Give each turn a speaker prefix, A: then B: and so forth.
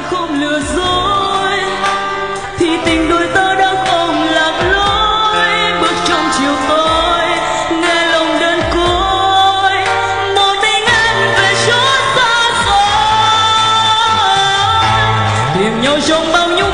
A: không lừa dối, thì tình đôi ta đã không lạc lối. Bước trong chiều tối nghe lòng đơn côi, một mình anh về chốn xa xôi, tìm nhau trong bao nhiêu